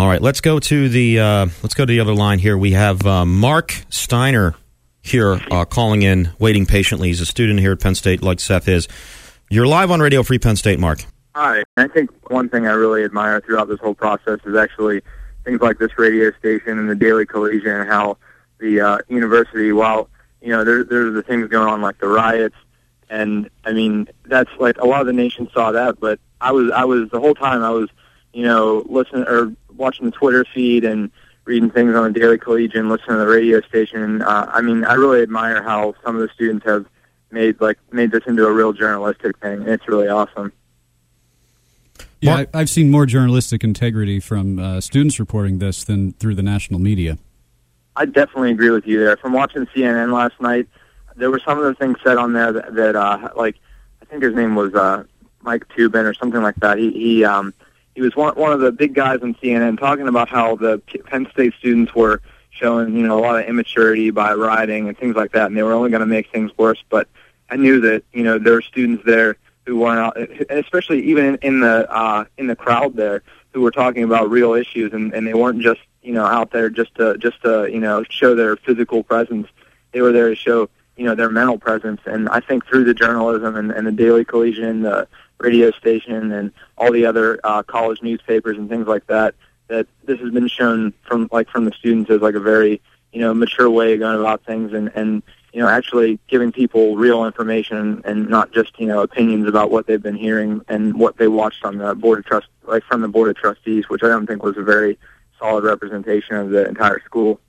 All right, let's go to the other line here. We have Mark Steiner here calling in, waiting patiently. He's a student here at Penn State, like Seth is. You're live on Radio Free Penn State, Mark. Hi. I think one thing I really admire throughout this whole process is actually things like this radio station and the Daily Collegian, and how the university, while there's the things going on like the riots, and I mean that's like a lot of the nation saw that, but I was the whole time I was listening or watching the Twitter feed and reading things on the Daily Collegian, listening to the radio station. I mean, I really admire how some of the students have made this into a real journalistic thing, and it's really awesome. Yeah, I've seen more journalistic integrity from students reporting this than through the national media. I definitely agree with you there. From watching CNN last night, there were some of the things said on there that I think his name was Mike Tubin or something like that. He was one of the big guys on CNN talking about how the Penn State students were showing a lot of immaturity by rioting and things like that, and they were only going to make things worse. But I knew that there were students there who weren't out, especially even in the crowd there, who were talking about real issues, and they weren't just out there just to show their physical presence. They were there to show their mental presence. And I think through the journalism and the Daily Collegian, the radio station, and all the other college newspapers and things like that, that this has been shown from the students as like a very mature way of going about things, and actually giving people real information and not just opinions about what they've been hearing and what they watched on the board of from the board of trustees, which I don't think was a very solid representation of the entire school.